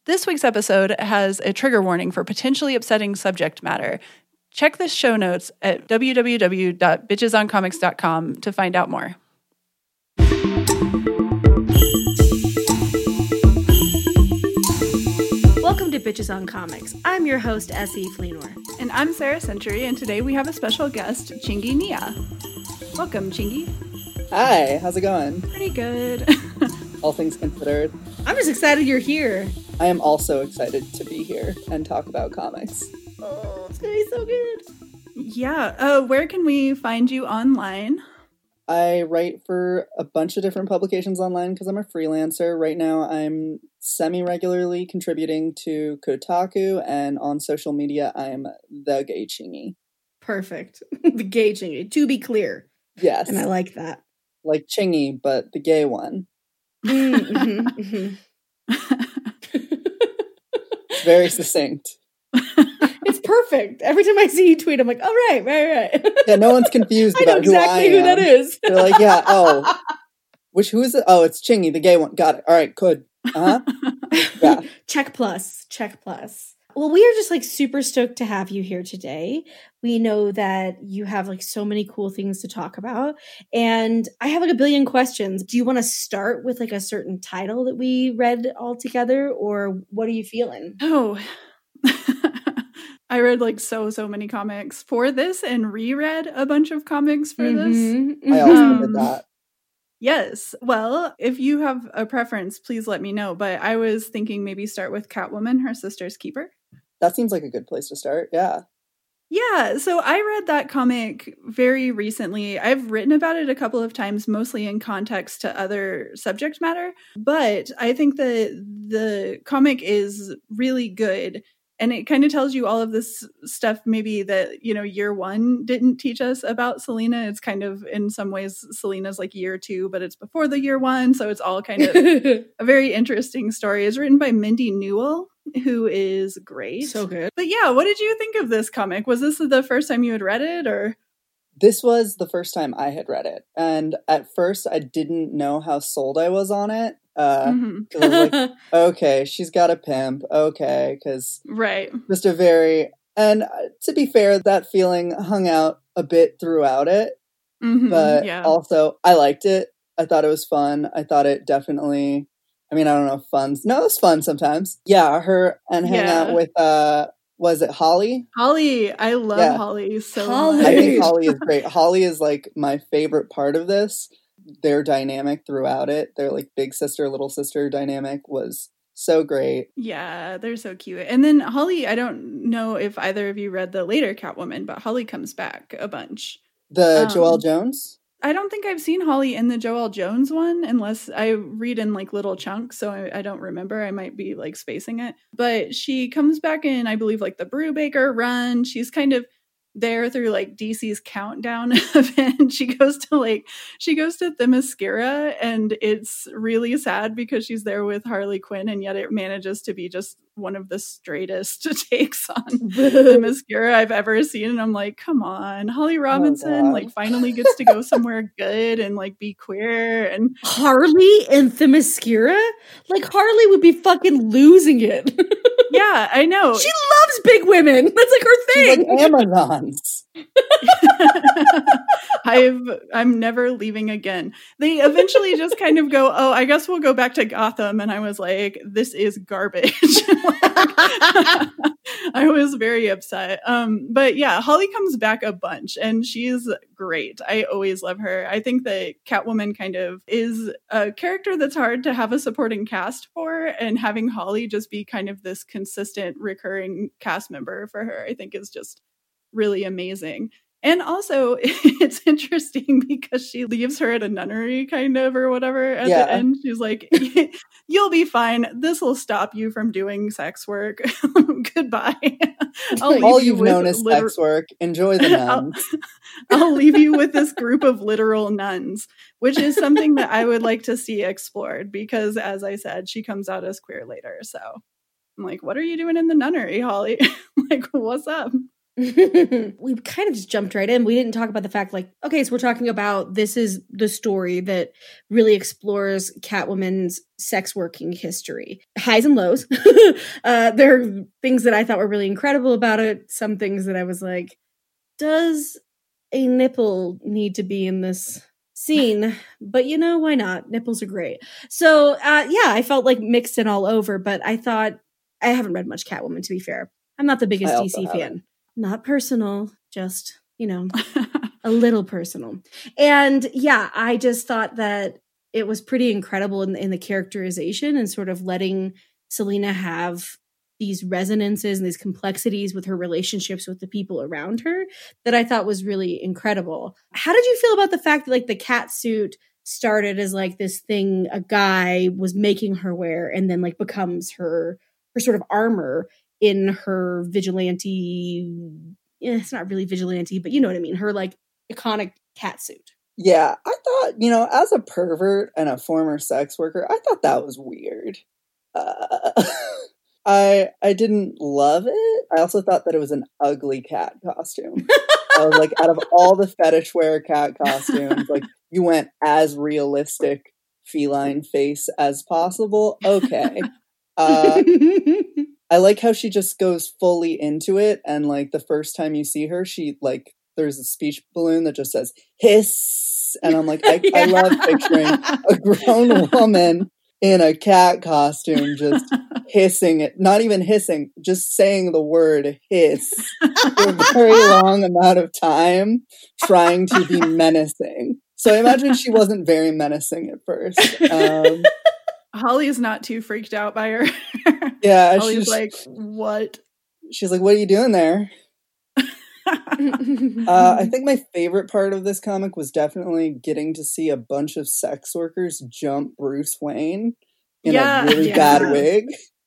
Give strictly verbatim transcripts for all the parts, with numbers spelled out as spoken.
This week's episode has a trigger warning for potentially upsetting subject matter. Check the show notes at w w w dot bitches on comics dot com to find out more. Welcome to Bitches on Comics. I'm your host, S E Fleenor. And I'm Sarah Century, and today we have a special guest, Chingy Nia. Welcome, Chingy. Hi, how's it going? Pretty good. All things considered. I'm just excited you're here. I am also excited to be here and talk about comics. Oh, it's gonna be so good. Yeah. Uh, where can we find you online? I write for a bunch of different publications online because I'm a freelancer. Right now, I'm semi-regularly contributing to Kotaku, and on social media, I'm the Gay Chingy. Perfect. The gay Chingy, to be clear. Yes. And I like that. Like Chingy, but the gay one. Mm-hmm, mm-hmm. It's very succinct. It's perfect. Every time I see you tweet, I'm like, oh, right, right, right. Yeah, no one's confused I know about exactly who I am. who that is. They're like, yeah, oh. Which, who is it? Oh, it's Chingy, the gay one. Got it. All right, good. Uh-huh. Yeah. Check plus. Check plus. Well, we are just like super stoked to have you here today. We know that you have like so many cool things to talk about. And I have like a billion questions. Do you want to start with like a certain title that we read all together, or what are you feeling? Oh, I read like so, so many comics for this and reread a bunch of comics for Mm-hmm. this. I also Um, did that. Yes. Well, if you have a preference, please let me know. But I was thinking maybe start with Catwoman, Her Sister's Keeper. That seems like a good place to start. Yeah. Yeah, so I read that comic very recently. I've written about it a couple of times, mostly in context to other subject matter, but I think that the comic is really good. And it kind of tells you all of this stuff maybe that, you know, year one didn't teach us about Selena. It's kind of, in some ways, Selena's like year two, but it's before the year one. So it's all kind of a very interesting story. It's written by Mindy Newell, who is great. So good. But yeah, what did you think of this comic? Was this the first time you had read it, or? This was the first time I had read it. And at first, I didn't know how sold I was on it. Uh, Mm-hmm. 'cause I was like, okay, she's got a pimp. Okay, because Right. just a very... And uh, to be fair, that feeling hung out a bit throughout it. Mm-hmm. But Yeah. also, I liked it. I thought it was fun. I thought it definitely... I mean, I don't know if fun's... No, it's fun sometimes. Yeah, her and hang Yeah. out with... uh Was it Holly? Holly. I love Yeah. Holly so Holly. much. I think Holly is great. Holly is like my favorite part of this. Their dynamic throughout it, their like big sister, little sister dynamic was so great. Yeah, they're so cute. And then Holly, I don't know if either of you read the later Catwoman, but Holly comes back a bunch. The Um, Joelle Jones? I don't think I've seen Holly in the Joelle Jones one, unless I read in like little chunks, so I, I don't remember. I might be like spacing it. But she comes back in, I believe, like the Brubaker run. She's kind of there through like D C's countdown event. She goes to like she goes to Themyscira, and it's really sad because she's there with Harley Quinn, and yet it manages to be just one of the straightest takes on Themyscira I've ever seen. And I'm like, come on, Holly Robinson God. like finally gets to go somewhere good and like be queer. And Harley and Themyscira? Like, Harley would be fucking losing it. yeah, I know. She loves big women. That's like her She's thing. like Amazons. I've I'm never leaving again. They eventually just kind of go, oh, I guess we'll go back to Gotham. And I was like, this is garbage. I was very upset. Um, but yeah, Holly comes back a bunch and she's great. I always love her. I think that Catwoman kind of is a character that's hard to have a supporting cast for, and having Holly just be kind of this consistent recurring cast member for her, I think is just really amazing. And also, it's interesting because she leaves her at a nunnery, kind of, or whatever, at Yeah. the end. She's like, you'll be fine. This will stop you from doing sex work. Goodbye. I'll leave All you you've with known is liter- sex work. Enjoy the I'll, nuns. I'll leave you with this group of literal nuns, which is something that I would like to see explored because, as I said, she comes out as queer later. So I'm like, what are you doing in the nunnery, Holly? Like, what's up? We kind of just jumped right in. We didn't talk about the fact, like, okay, so we're talking about this is the story that really explores Catwoman's sex working history, highs and lows. uh, there are things that I thought were really incredible about it. Some things that I was like, does a nipple need to be in this scene? But you know, why not? Nipples are great. So uh, yeah, I felt like mixed and all over, but I thought, I haven't read much Catwoman, to be fair. I'm not the biggest D C fan. Not personal, just, you know, a little personal. And yeah, I just thought that it was pretty incredible in, in the characterization and sort of letting Selina have these resonances and these complexities with her relationships with the people around her that I thought was really incredible. How did you feel about the fact that like the cat suit started as like this thing a guy was making her wear and then like becomes her her sort of armor in her vigilante, eh, it's not really vigilante, but you know what I mean, her like iconic cat suit. Yeah, I thought, you know, as a pervert and a former sex worker, I thought that was weird. Uh, I I didn't love it. I also thought that it was an ugly cat costume. I was like, out of all the fetish wear cat costumes, like you went as realistic feline face as possible. Okay. Uh, I like how she just goes fully into it, and like the first time you see her, she like there's a speech balloon that just says hiss, and I'm like, I, yeah. I love picturing a grown woman in a cat costume just hissing it, not even hissing, just saying the word hiss for a very long amount of time, trying to be menacing. So I imagine she wasn't very menacing at first. Um, Holly is not too freaked out by her. Yeah, Holly's she's like, what? She's like, what are you doing there? uh, I think my favorite part of this comic was definitely getting to see a bunch of sex workers jump Bruce Wayne in yeah, a really yeah. bad wig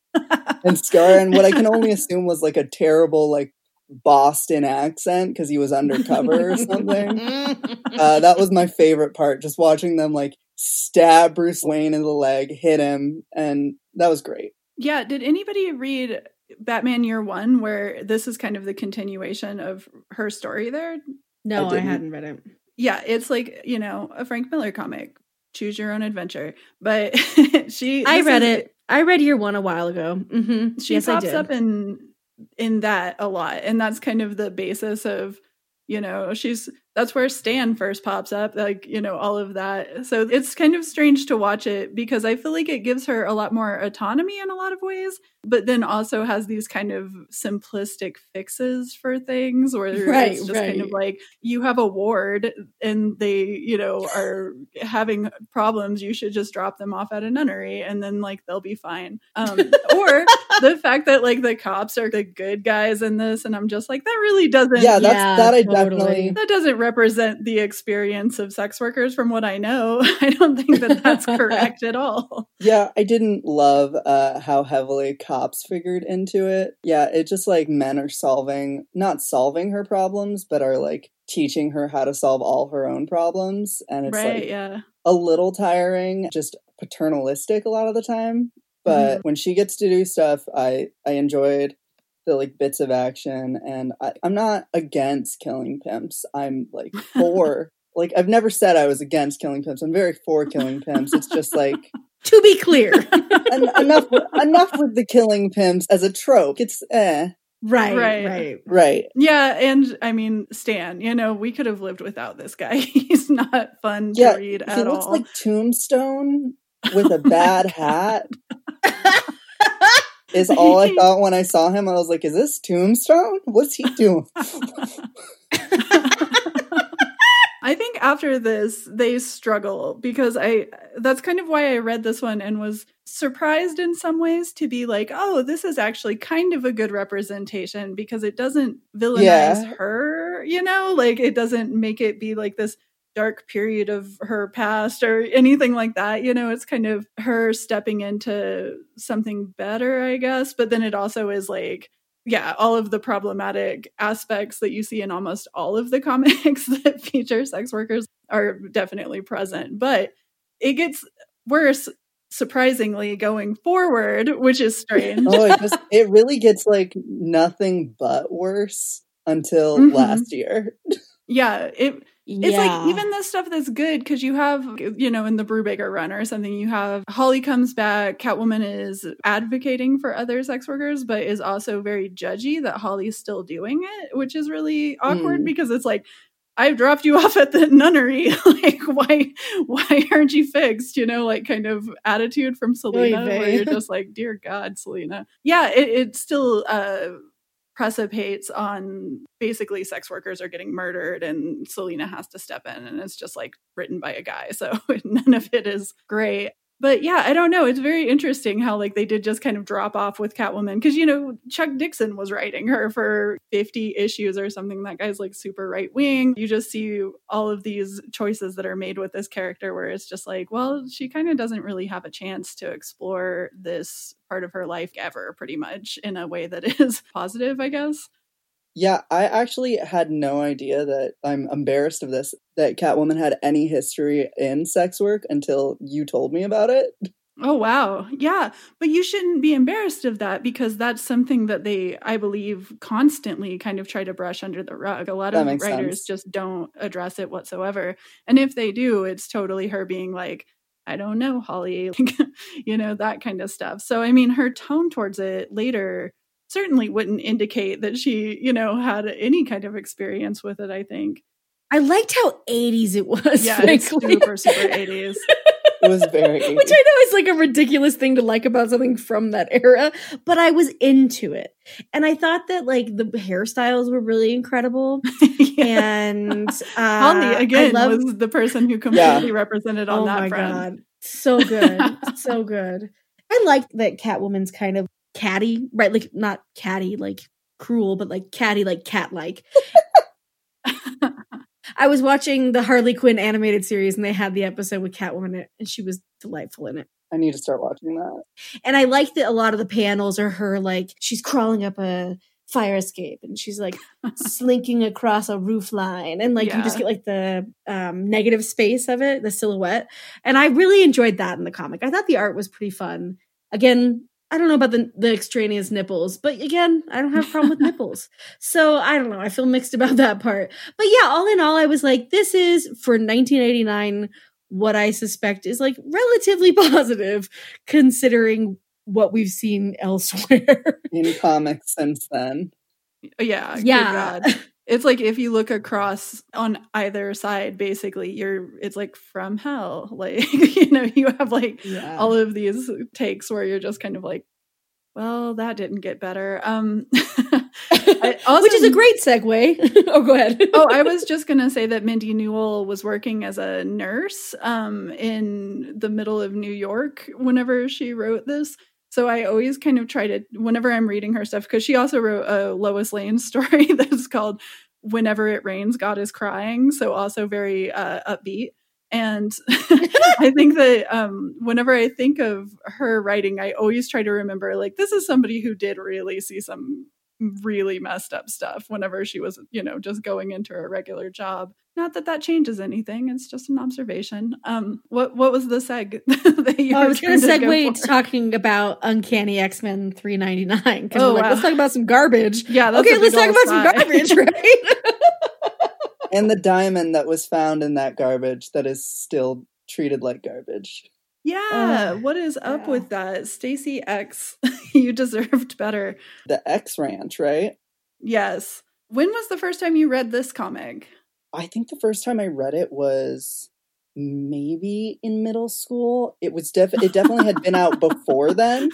and scar, and what I can only assume was like a terrible like Boston accent because he was undercover or something. Uh, that was my favorite part, just watching them like stab Bruce Wayne in the leg, hit him, and that was great. Yeah, did anybody read Batman Year One, where this is kind of the continuation of her story there? No, I, I hadn't read it. Yeah, it's like, you know, a Frank Miller comic, choose your own adventure. But she, I read is, it. I read Year One a while ago. Mm-hmm. She yes, pops up in in that a lot, and that's kind of the basis of, you know, she's that's where Stan first pops up, like, you know, all of that. So it's kind of strange to watch it because I feel like it gives her a lot more autonomy in a lot of ways, but then also has these kind of simplistic fixes for things where right, it's just right. kind of like, you have a ward and they, you know, are having problems. You should just drop them off at a nunnery and then like they'll be fine. Um, or the fact that like the cops are the good guys in this, and I'm just like, that really doesn't. Yeah, that's yeah, that. I totally. definitely that doesn't represent the experience of sex workers from what I know. I don't think that that's correct at all. Yeah, I didn't love uh, how heavily cops figured into it. Yeah, it just like men are solving, not solving her problems, but are like teaching her how to solve all her own problems. And it's right, like yeah. a little tiring, just paternalistic a lot of the time. But mm-hmm. when she gets to do stuff, I, I enjoyed the like bits of action, and I, I'm not against killing pimps. I'm like for like I've never said I was against killing pimps. I'm very for killing pimps. It's just like to be clear, en- enough enough with the killing pimps as a trope. It's eh. Right, right, right, right. Yeah, and I mean, Stan, you know, we could have lived without this guy. He's not fun yeah, to read at he looks all. like Tombstone with a bad hat. Is all I thought when I saw him. I was like, is this Tombstone? What's he doing? I think after this, they struggle because I, that's kind of why I read this one and was surprised in some ways to be like, oh, this is actually kind of a good representation because it doesn't villainize yeah. her, you know, like it doesn't make it be like this dark period of her past or anything like that. You know, it's kind of her stepping into something better, I guess. But then it also is like, yeah, all of the problematic aspects that you see in almost all of the comics that feature sex workers are definitely present. But it gets worse, surprisingly, going forward, which is strange. Oh, it just, it really gets like nothing but worse. until Mhm. last year. Yeah, it it's Yeah. like even the stuff that's good because you have, you know, in the Brubaker run or something, you have Holly comes back, Catwoman is advocating for other sex workers, but is also very judgy that Holly's still doing it, which is really awkward Mm. because it's like, I've dropped you off at the nunnery. Like, why why aren't you fixed? You know, like kind of attitude from Selena Oy where vey. you're just like, dear God, Selena. Yeah, it, it still uh precipitates on basically sex workers are getting murdered and Selena has to step in, and it's just like written by a guy, so none of it is great. But yeah, I don't know, it's very interesting how like they did just kind of drop off with Catwoman because, you know, Chuck Dixon was writing her for fifty issues or something. That guy's like super right wing. You just see all of these choices that are made with this character where it's just like, well, she kind of doesn't really have a chance to explore this part of her life ever, pretty much, in a way that is positive, I guess. Yeah, I actually had no idea that, I'm embarrassed of this, that Catwoman had any history in sex work until you told me about it. Oh, wow. Yeah. But you shouldn't be embarrassed of that because that's something that they, I believe, constantly kind of try to brush under the rug. A lot That of makes writers sense. just don't address it whatsoever. And if they do, it's totally her being like, I don't know, Holly, you know, that kind of stuff. So, I mean, her tone towards it later certainly wouldn't indicate that she, you know, had any kind of experience with it, I think. I liked how eighties it was. Yeah, it's frankly. super, super eighties. It was very Which I know is like a ridiculous thing to like about something from that era, but I was into it. And I thought that like the hairstyles were really incredible. Yeah. And uh, Holly, again, I love, was the person who completely represented on oh that my front. God. So good. So good. I like that Catwoman's kind of catty, right? Like not catty, like cruel, but like catty, like cat-like. I was watching the Harley Quinn animated series and they had the episode with Catwoman in it, and she was delightful in it. I need to start watching that. And I liked that a lot of the panels are her like she's crawling up a fire escape and she's like slinking across a roof line, and like you just Yeah. get like the um, negative space of it, the silhouette. And I really enjoyed that in the comic. I thought the art was pretty fun. Again, I don't know about the, the extraneous nipples, but again, I don't have a problem with nipples. So I don't know. I feel mixed about that part. But yeah, all in all, I was like, this is for nineteen eighty-nine what I suspect is like relatively positive considering what we've seen elsewhere. In comics since then. Yeah. good Yeah. God. It's like if you look across on either side, basically, you're it's like from hell. Like, you know, you have like Yeah. all of these takes where you're just kind of like, well, that didn't get better. Um I also, Which is a great segue. Oh, go ahead. oh, I was just gonna say that Mindy Newell was working as a nurse um, in the middle of New York whenever she wrote this. So I always kind of try to, whenever I'm reading her stuff, because she also wrote a Lois Lane story that's called "Whenever It Rains, God Is Crying." So also very uh, upbeat. And I think that um, whenever I think of her writing, I always try to remember, like, this is somebody who did really see some really messed up stuff whenever she was, you know, just going into her regular job. Not that that changes anything. It's just an observation. Um, what what was the seg that you Oh, were I was going to trying to segue go to for? talking about Uncanny X-Men three ninety-nine. Because Oh, we're like, wow. let's talk about some garbage. Yeah, that's Okay, a let's big talk ol' about some sigh. garbage, right? And the diamond that was found in that garbage that is still treated like garbage. Yeah, Ugh, what is up yeah. with that? Stacey X, you deserved better. The X Ranch, right? Yes. When was the first time you read this comic? I think the first time I read it was maybe in middle school. It was def- it definitely had been out before then,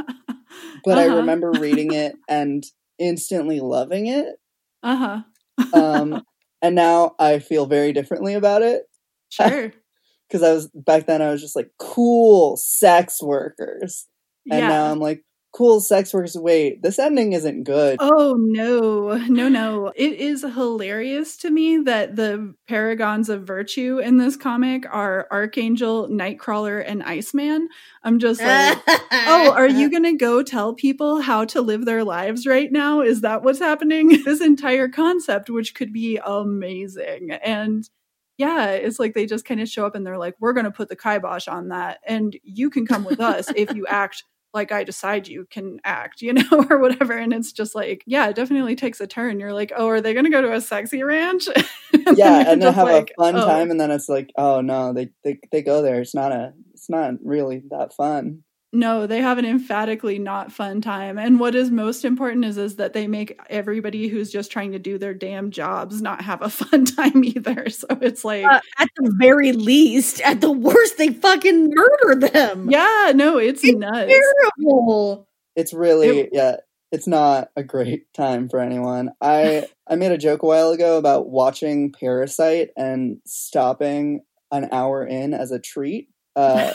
but I Uh-huh. remember reading it and instantly loving it. Uh-huh. Um, and now I feel very differently about it. Sure. Because I was back then I was just like, cool sex workers. And yeah. now I'm like, cool sex workers. Wait, this ending isn't good. Oh, no, no, no. It is hilarious to me that the paragons of virtue in this comic are Archangel, Nightcrawler, and Iceman. I'm just like, oh, are you going to go tell people how to live their lives right now? Is that what's happening? This entire concept, which could be amazing. And yeah, it's like they just kind of show up and they're like, we're going to put the kibosh on that. And you can come with us if you act like I decide you can act, you know, or whatever. And it's just like, yeah, it definitely takes a turn. You're like, oh, are they going to go to a sexy ranch? and yeah, and they have like, a fun oh. time, and then it's like, oh no, they, they they go there. It's not a, it's not really that fun. No, they have an emphatically not fun time. And what is most important is, is that they make everybody who's just trying to do their damn jobs not have a fun time either. So it's like... Uh, at the very least, at the worst, they fucking murder them. Yeah, no, it's, it's nuts. Terrible. It's really, it, yeah, it's not a great time for anyone. I, I made a joke a while ago about watching Parasite and stopping an hour in as a treat. Uh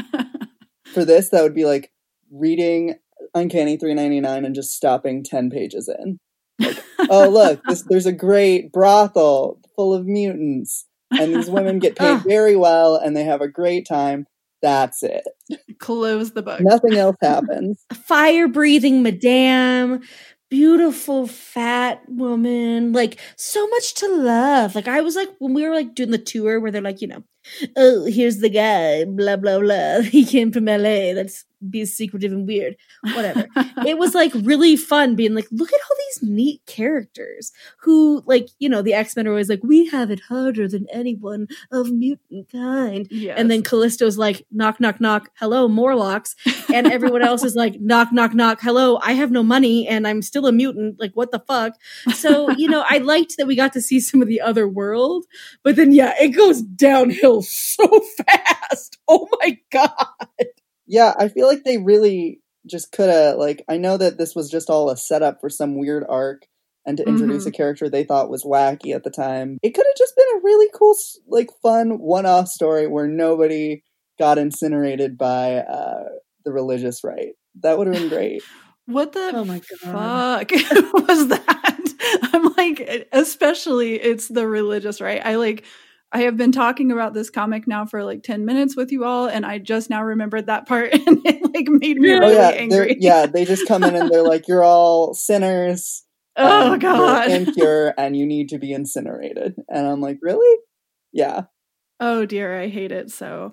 For this, that would be like reading Uncanny three ninety-nine and just stopping ten pages in. Like, oh, look, this, there's a great brothel full of mutants, and these women get paid very well, and they have a great time. That's it. Close the book. Nothing else happens. Fire-breathing madame, beautiful fat woman, like so much to love. Like I was like, when we were like doing the tour where they're like, you know, oh, here's the guy, blah, blah, blah. He came from L A. Let's be secretive and weird. Whatever. It was like really fun being like, look at all these neat characters who, like, you know, the X-Men are always like, we have it harder than anyone of mutant kind. Yes. And then Callisto's like, knock, knock, knock. Hello, Morlocks. And everyone else is like, knock, knock, knock. Hello, I have no money and I'm still a mutant. Like, what the fuck? So, you know, I liked that we got to see some of the other world. But then, yeah, it goes downhill so fast. Oh my God. Yeah, I feel like they really just could have, like, I know that this was just all a setup for some weird arc and to introduce mm-hmm. a character they thought was wacky at the time. It could have just been a really cool, like, fun one-off story where nobody got incinerated by uh, the religious right. That would have been great. What the oh my God. fuck was that? I'm like, especially it's the religious right. I like... I have been talking about this comic now for like ten minutes with you all, and I just now remembered that part, and it like made me really oh, yeah, angry. Yeah, they just come in and they're like, you're all sinners. Oh, God. You're impure, and you need to be incinerated. And I'm like, really? Yeah. Oh, dear, I hate it so.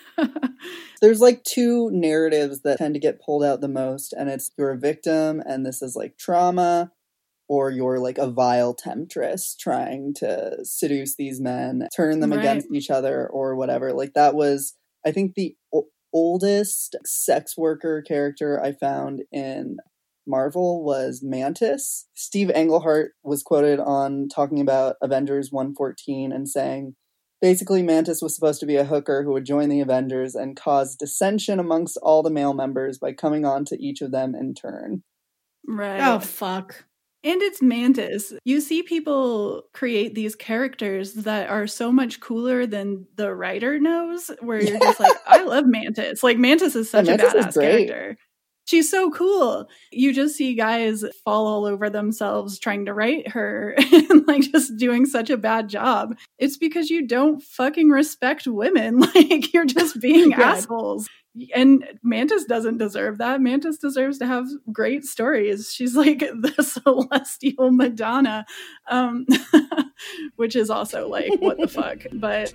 There's like two narratives that tend to get pulled out the most, and it's you're a victim, and this is like trauma, or you're like a vile temptress trying to seduce these men, turn them right. against each other or whatever. Like that was, I think, the o- oldest sex worker character I found in Marvel was Mantis. Steve Englehart was quoted on talking about Avengers one fourteen and saying, basically Mantis was supposed to be a hooker who would join the Avengers and cause dissension amongst all the male members by coming on to each of them in turn. Right. Oh, fuck. And it's Mantis. You see people create these characters that are so much cooler than the writer knows, where you're just like, I love Mantis. Like, Mantis is such yeah, a Mantis badass character. She's so cool. You just see guys fall all over themselves trying to write her and like just doing such a bad job. It's because you don't fucking respect women. Like, you're just being yeah. assholes. And Mantis doesn't deserve that. Mantis deserves to have great stories. She's like the celestial Madonna, um, which is also like, what the fuck? But...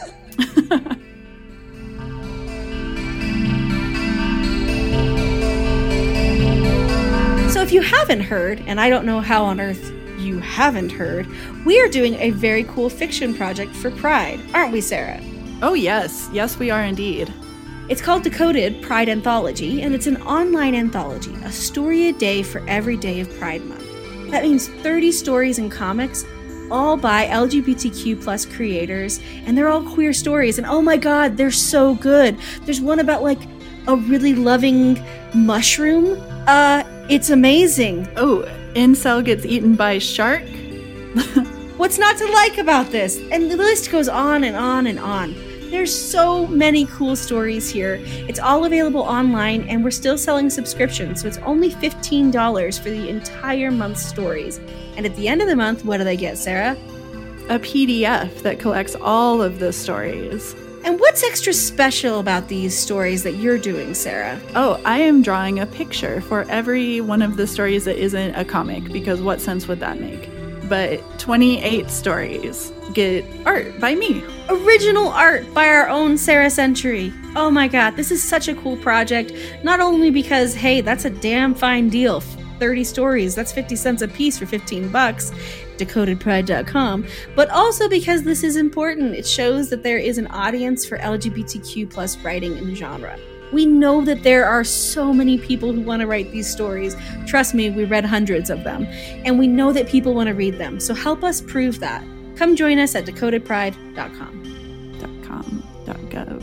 So if you haven't heard, and I don't know how on earth you haven't heard, we are doing a very cool fiction project for Pride, aren't we, Sarah? Oh, yes. Yes, we are indeed. It's called Decoded Pride Anthology, and it's an online anthology, a story a day for every day of Pride Month. That means thirty stories and comics, all by L G B T Q plus creators, and they're all queer stories, and oh my god, they're so good. There's one about, like, a really loving mushroom. Uh, it's amazing. Oh, incel gets eaten by shark? What's not to like about this? And the list goes on and on and on. There's so many cool stories here. It's all available online, and we're still selling subscriptions, so it's only fifteen dollars for the entire month's stories. And at the end of the month, what do they get, Sarah? A P D F that collects all of the stories. And what's extra special about these stories that you're doing, Sarah? Oh, I am drawing a picture for every one of the stories that isn't a comic, because what sense would that make? but twenty-eight stories get art by me. Original art by our own Sarah Century. Oh my god, this is such a cool project. Not only because, hey, that's a damn fine deal. thirty stories, that's fifty cents a piece for fifteen bucks. decoded pride dot com, but also because this is important. It shows that there is an audience for L G B T Q plus writing and genre. We know that there are so many people who want to write these stories. Trust me, we read hundreds of them. And we know that people want to read them. So help us prove that. Come join us at decoded pride dot com. .com, .gov,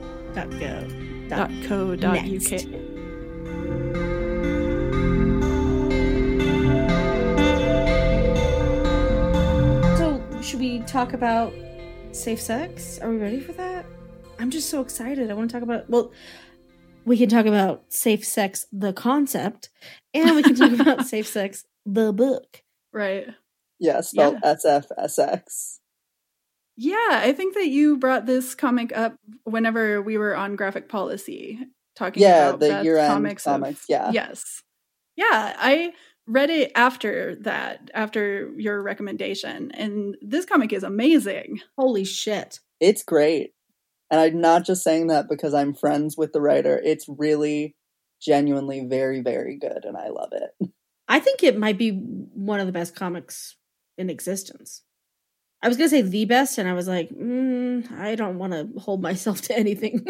.gov, .co, next. .uk. Should we talk about safe sex? Are we ready for that? I'm just so excited. I want to talk about, well, we can talk about safe sex, the concept, and we can talk about safe sex, the book. Right. Yeah, spelled Yeah. S F S X. Yeah, I think that you brought this comic up whenever we were on Graphic Policy talking Yeah, about the Beth's year-end comics. of- comics, yeah. Yes. Yeah, I read it after that, after your recommendation, and this comic is amazing. Holy shit. It's great. And I'm not just saying that because I'm friends with the writer. It's really genuinely very, very good, and I love it. I think it might be one of the best comics in existence. I was going to say the best, and I was like, mm, I don't want to hold myself to anything.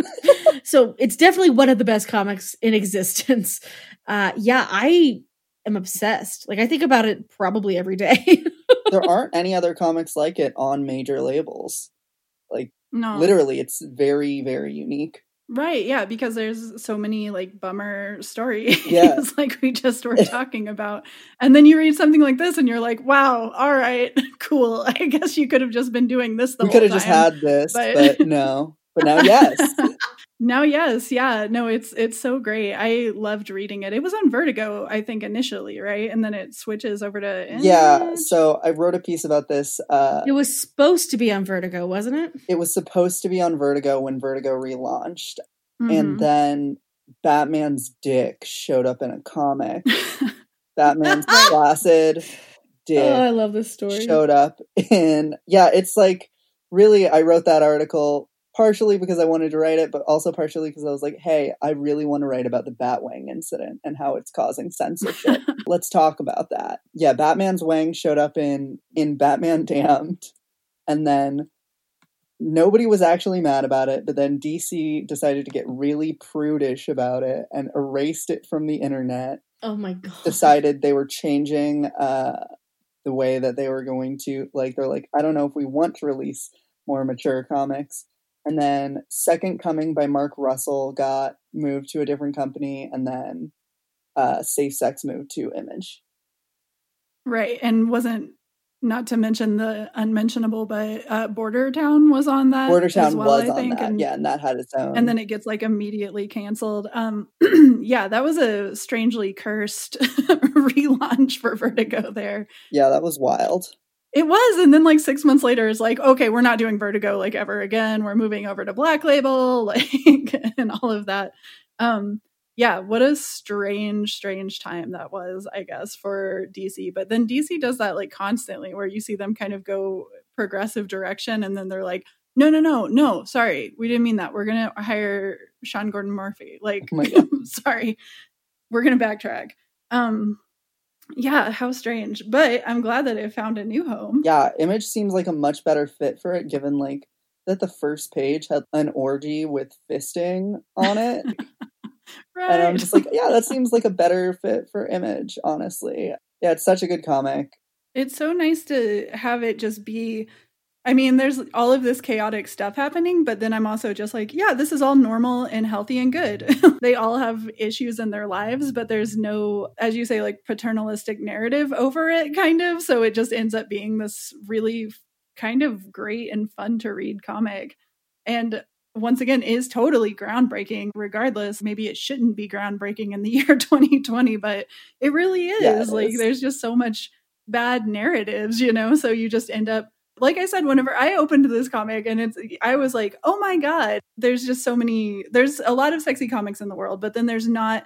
So it's definitely one of the best comics in existence. Uh, yeah, I am obsessed. Like, I think about it probably every day. There aren't any other comics like it on major labels. Like, No. literally, it's very, very unique. Right, yeah, because there's so many like bummer stories Yeah. like we just were talking about. And then you read something like this and you're like, wow, all right, cool. I guess you could have just been doing this the We whole could have time. just had this, but- but no. But now, yes. Now, yes, yeah, no, it's it's so great. I loved reading it. It was on Vertigo, I think, initially, right? And then it switches over to Image. Yeah, so I wrote a piece about this. Uh, It was supposed to be on Vertigo, wasn't it? it was supposed to be on Vertigo when Vertigo relaunched. Mhm. And then Batman's dick showed up in a comic. Batman's flaccid dick Oh, I love this story. showed up in, yeah, it's like, really, I wrote that article partially because I wanted to write it, but also partially because I was like, hey, I really want to write about the Batwing incident and how it's causing censorship. Let's talk about that. Yeah, Batman's wang showed up in in Batman Damned, and then nobody was actually mad about it, but then D C decided to get really prudish about it and erased it from the internet. Oh my god. Decided they were changing uh, the way that they were going to, like, they're like, I don't know if we want to release more mature comics. And then Second Coming by Mark Russell got moved to a different company, and then uh, Safe Sex moved to Image. Right, and wasn't, not to mention the unmentionable, but uh, Border Town was on that Border as Town well, was I on think, that, and, yeah, and that had its own. and then it gets like immediately canceled. Um, yeah, that was a strangely cursed relaunch for Vertigo there. yeah, that was wild. It was, and then like six months later, it's like, okay, we're not doing Vertigo like ever again. We're moving over to Black Label, like, and all of that. Um, yeah, what a strange, strange time that was, I guess, for D C. But then D C does that like constantly, where you see them kind of go progressive direction, and then they're like, no, no, no, no, sorry, we didn't mean that. We're gonna hire Sean Gordon Murphy. Like, Oh my God. sorry, we're gonna backtrack. Um, yeah, how strange. But I'm glad that it found a new home. Yeah, Image seems like a much better fit for it, given like that the first page had an orgy with fisting on it. Right. And I'm just like, yeah, that seems like a better fit for Image, honestly. Yeah, it's such a good comic. It's so nice to have it just be, I mean, there's all of this chaotic stuff happening, but then I'm also just like, yeah, this is all normal and healthy and good. They all have issues in their lives, but there's no, as you say, like paternalistic narrative over it, kind of. So it just ends up being this really kind of great and fun to read comic. And once again, is totally groundbreaking, regardless. Maybe it shouldn't be groundbreaking in the year twenty twenty, but it really is. Yeah, it like, is. there's just so much bad narratives, you know? So you just end up, like I said, whenever I opened this comic and it's, I was like, oh my God, there's just so many, there's a lot of sexy comics in the world, but then there's not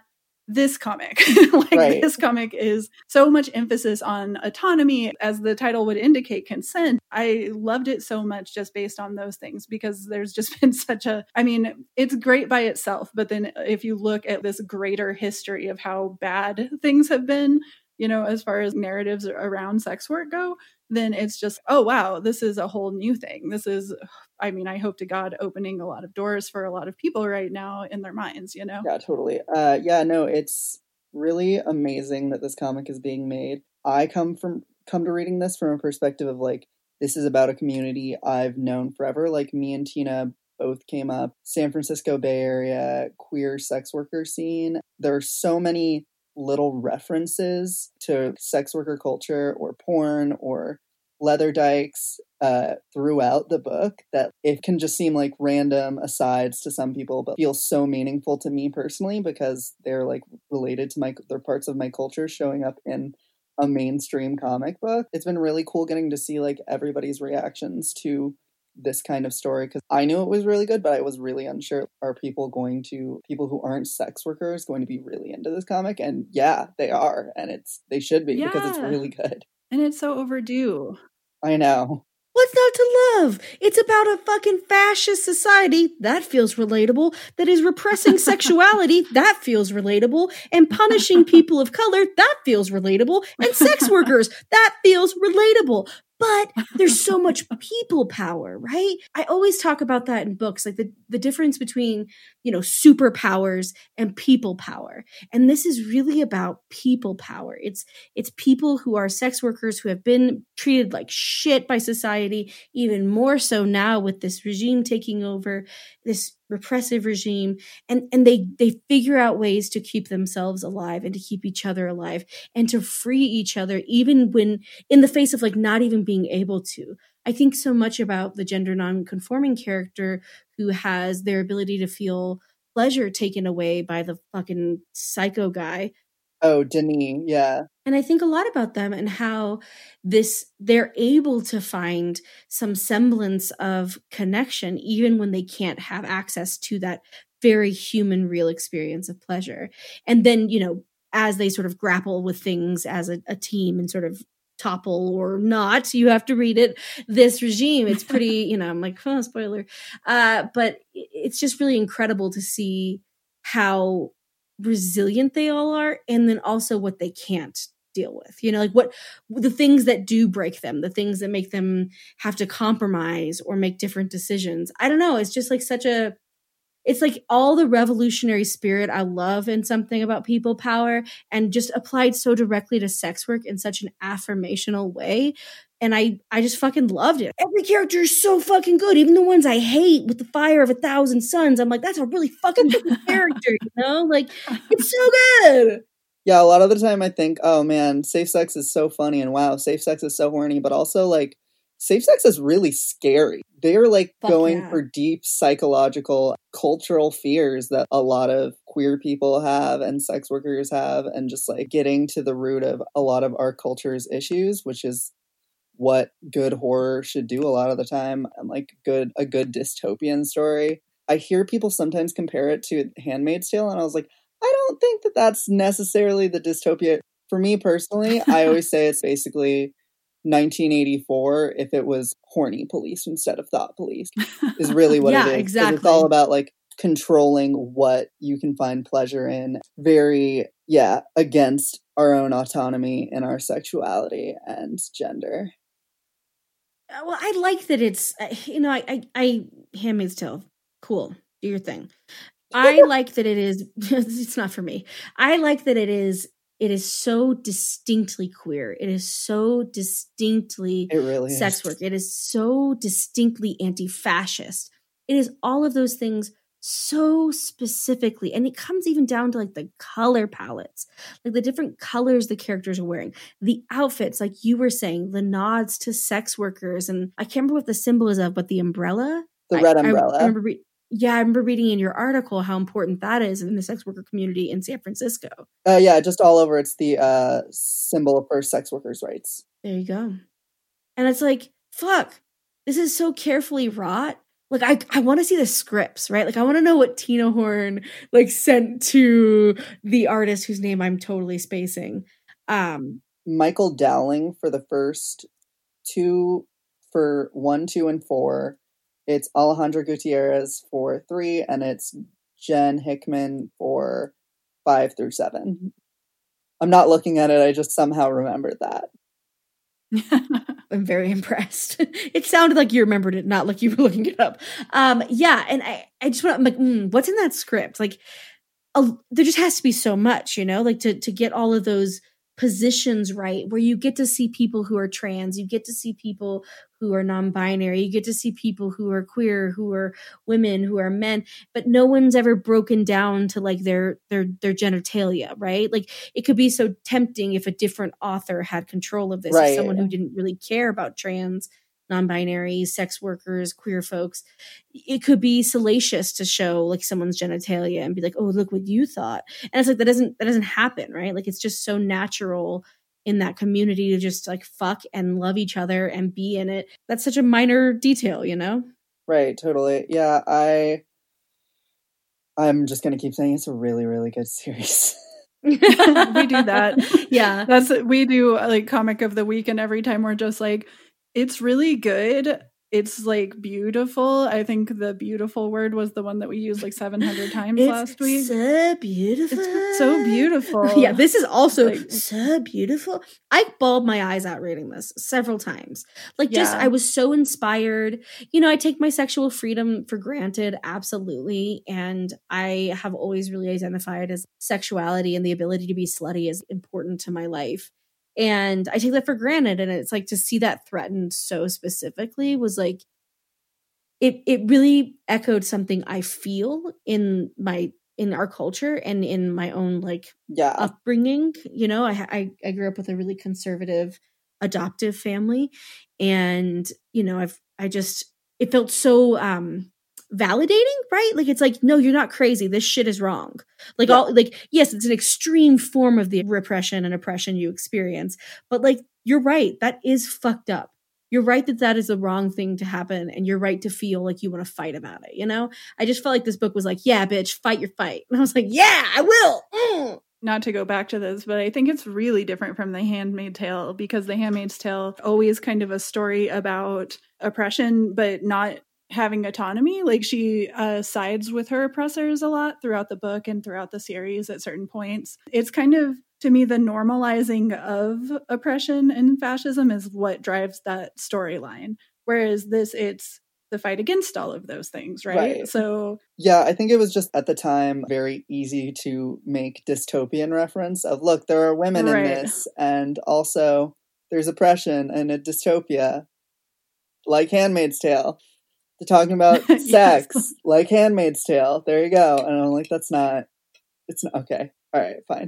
this comic. like Right. this comic is so much emphasis on autonomy, as the title would indicate, consent. I loved it so much just based on those things, because there's just been such a, I mean, it's great by itself, but then if you look at this greater history of how bad things have been, you know, as far as narratives around sex work go, then it's just, oh, wow, this is a whole new thing. This is, I mean, I hope to God opening a lot of doors for a lot of people right now in their minds, you know? Yeah, totally. Uh, yeah, no, it's really amazing that this comic is being made. I come from, come to reading this from a perspective of like, this is about a community I've known forever. Like me and Tina both came up, San Francisco Bay Area, queer sex worker scene. There are so many little references to sex worker culture or porn or leather dykes uh, throughout the book that it can just seem like random asides to some people, but feel so meaningful to me personally because they're like related to my, they're parts of my culture showing up in a mainstream comic book. It's been really cool getting to see like everybody's reactions to this kind of story, because I knew it was really good, but I was really unsure, are people going to, people who aren't sex workers going to be really into this comic? And yeah, they are, and it's, they should be, Yeah. because it's really good. And it's so overdue. I know. What's not to love? It's about a fucking fascist society. That feels relatable. That is repressing sexuality. That feels relatable. And punishing people of color. That feels relatable. And sex workers. That feels relatable. But there's so much people power, right? I always talk about that in books, like the, the difference between, you know, superpowers and people power. And this is really about people power. It's it's people who are sex workers who have been treated like shit by society, even more so now with this regime taking over, this repressive regime, and and they they figure out ways to keep themselves alive and to keep each other alive and to free each other, even when in the face of like not even being able to. I think so much about the gender non-conforming character who has their ability to feel pleasure taken away by the fucking psycho guy. Oh, Denis, yeah. And I think a lot about them and how this, they're able to find some semblance of connection, even when they can't have access to that very human, real experience of pleasure. And then, you know, as they sort of grapple with things as a, a team and sort of topple or not, you have to read it, this regime. It's pretty, you know, I'm like, oh, spoiler. Uh, but it's just really incredible to see how resilient they all are, and then also what they can't deal with, you know, like what the things that do break them, the things that make them have to compromise or make different decisions. I don't know. It's just like such a, it's like all the revolutionary spirit I love in something about people power, and just applied so directly to sex work in such an affirmational way. And I, I just fucking loved it. Every character is so fucking good. Even the ones I hate with the fire of a thousand suns. I'm like, that's a really fucking good character, you know? Like, it's so good. Yeah, a lot of the time I think, oh man, safe sex is so funny, and wow, safe sex is so horny, but also like, safe sex is really scary. They're like Fuck going yeah. for deep psychological, cultural fears that a lot of queer people have and sex workers have, and just like getting to the root of a lot of our culture's issues, which is what good horror should do a lot of the time, and like good a good dystopian story. I hear people sometimes compare it to Handmaid's Tale, and I was like, I don't think that that's necessarily the dystopia. For me personally, I always say it's basically nineteen eighty-four if it was horny police instead of thought police, is really what Yeah, it is. 'Cause exactly. It's all about like controlling what you can find pleasure in. Very, yeah, against our own autonomy and our sexuality and gender. Well, I like that it's, you know, I, I, I Handmaid's Tale, cool, do your thing. I like that it is, it's not for me. I like that it is, it is so distinctly queer. It is so distinctly It really sex is. work. It is so distinctly anti-fascist. It is all of those things so specifically. And it comes even down to like the color palettes, like the different colors the characters are wearing, the outfits, like you were saying, the nods to sex workers. And I can't remember what the symbol is of, but the umbrella. The red I, umbrella. I, I remember re- yeah, I remember reading in your article how important that is in the sex worker community in San Francisco. Uh, yeah, just all over. It's the uh, symbol for sex workers' rights. There you go. And it's like, fuck, this is so carefully wrought, like, I, I want to see the scripts, right? Like, I want to know what Tina Horn, like, sent to the artist whose name I'm totally spacing. Um, Michael Dowling for the first two, for one, two, and four. It's Alejandro Gutierrez for three, and it's Jen Hickman for five through seven. I'm not looking at it, I just somehow remembered that. I'm very impressed. It sounded like you remembered it, not like you were looking it up. Um, yeah, and I, I just want, I'm like, mm, what's in that script? Like, a, there just has to be so much, you know, like to to get all of those positions right, where you get to see people who are trans, you get to see people who are non-binary, you get to see people who are queer, who are women, who are men, but no one's ever broken down to like their their their genitalia, right? Like it could be so tempting if a different author had control of this, Right. if someone who didn't really care about trans, non-binary, sex workers, queer folks. It could be salacious to show like someone's genitalia and be like, oh, look what you thought. And it's like, that doesn't, that doesn't happen, right? Like it's just so natural in that community to just like fuck and love each other and be in it. That's such a minor detail, you know? Right, totally. Yeah, I, I'm just going to keep saying it's a really, really good series. We do that. Yeah. That's, we do like comic of the week, and every time we're just like, it's really good. It's like beautiful. I think the beautiful word was the one that we used like seven hundred times It's last week. so beautiful. It's so beautiful. Yeah, this is also Like- so beautiful. I bawled my eyes out reading this several times. Like, just, Yeah. I was so inspired. You know, I take my sexual freedom for granted, absolutely. And I have always really identified as sexuality and the ability to be slutty is important to my life. And I take that for granted. And it's like to see that threatened so specifically was like, it it really echoed something I feel in my in our culture and in my own like Yeah. upbringing. You know, I, I I grew up with a really conservative adoptive family, and you know, I've I just it felt so um validating, right? Like it's like, no, you're not crazy. This shit is wrong. Like Yeah. all like, yes, it's an extreme form of the repression and oppression you experience, but like you're right, that is fucked up. You're right that that is the wrong thing to happen, and you're right to feel like you want to fight about it, you know? I just felt like this book was like, yeah, bitch, fight your fight. And I was like, yeah, I will. Mm. Not to go back to this, but I think it's really different from The Handmaid's Tale, because The Handmaid's Tale always kind of a story about oppression, but not having autonomy. Like she uh, sides with her oppressors a lot throughout the book and throughout the series at certain points. It's kind of, to me, the normalizing of oppression and fascism is what drives that storyline. Whereas this, it's the fight against all of those things, right? Right. So Yeah, I think it was just at the time very easy to make dystopian reference of, look, there are women Right. in this, and also there's oppression and a dystopia, like Handmaid's Tale. They're talking about Yes. sex, like Handmaid's Tale. There you go. And I'm like, that's not, it's not, okay. All right, fine.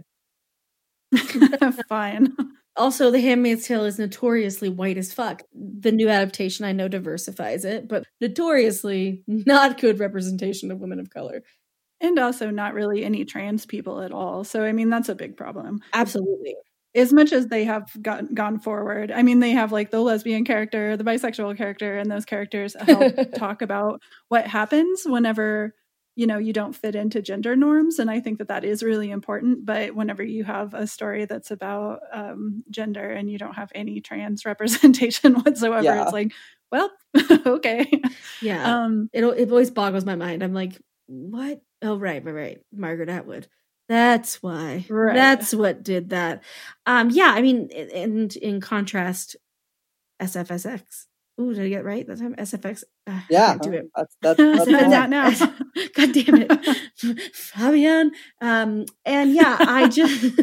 fine. Also, The Handmaid's Tale is notoriously white as fuck. The new adaptation, I know, diversifies it, but notoriously not good representation of women of color. And also not really any trans people at all. So, I mean, that's a big problem. Absolutely. As much as they have got, gone forward, I mean, they have like the lesbian character, the bisexual character, and those characters help talk about what happens whenever, you know, you don't fit into gender norms. And I think that that is really important. But whenever you have a story that's about um, gender and you don't have any trans representation whatsoever, Yeah. it's like, well, okay. Yeah. Um, it it always boggles my mind. I'm like, what? Oh, right, right, right. Margaret Atwood. That's why. Right. That's what did that. Um, yeah, I mean, and in contrast, S F S X. Ooh, did I get it right that time? S F X. Uh, I Yeah. can't do it. That's, that's, that's Said fine. that now. God damn it. Fabian. Um, and yeah, I just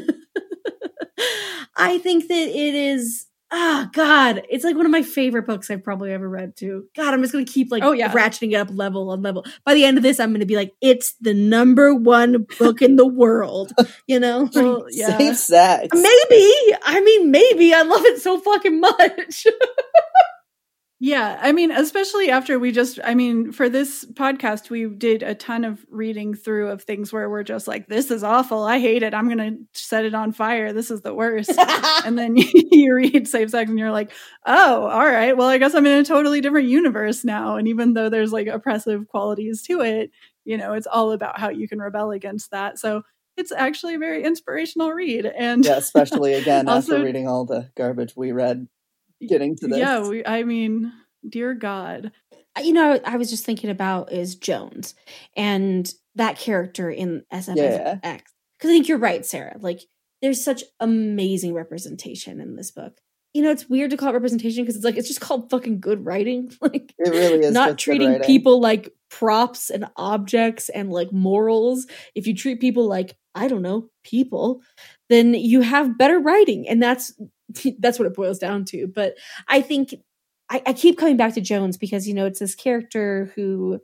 I think that it is ah God, it's like one of my favorite books I've probably ever read too. God, I'm just gonna keep like Oh, yeah. ratcheting it up level on level. By the end of this, I'm gonna be like, it's the number one book in the world. You know? well, yeah. Safe sex. Maybe. I mean, maybe. I love it so fucking much. Yeah, I mean, especially after we just, I mean, for this podcast, we did a ton of reading through of things where we're just like, this is awful. I hate it. I'm going to set it on fire. This is the worst. And then you read Safe Sex and you're like, oh, all right. Well, I guess I'm in a totally different universe now. And even though there's like oppressive qualities to it, you know, it's all about how you can rebel against that. So it's actually a very inspirational read. And yeah, especially again, also, after reading all the garbage we read. Getting to this. Yeah, we, I mean, dear God. You know, I was just thinking about is Jones and that character in S F X. Yeah. Because I think you're right, Sarah. Like, there's such amazing representation in this book. You know, it's weird to call it representation because it's like, it's just called fucking good writing. Like, it really is. Not treating people like props and objects and like morals. If you treat people like, I don't know, people, then you have better writing. And that's that's what it boils down to. But I think I, I keep coming back to Jones because, you know, it's this character who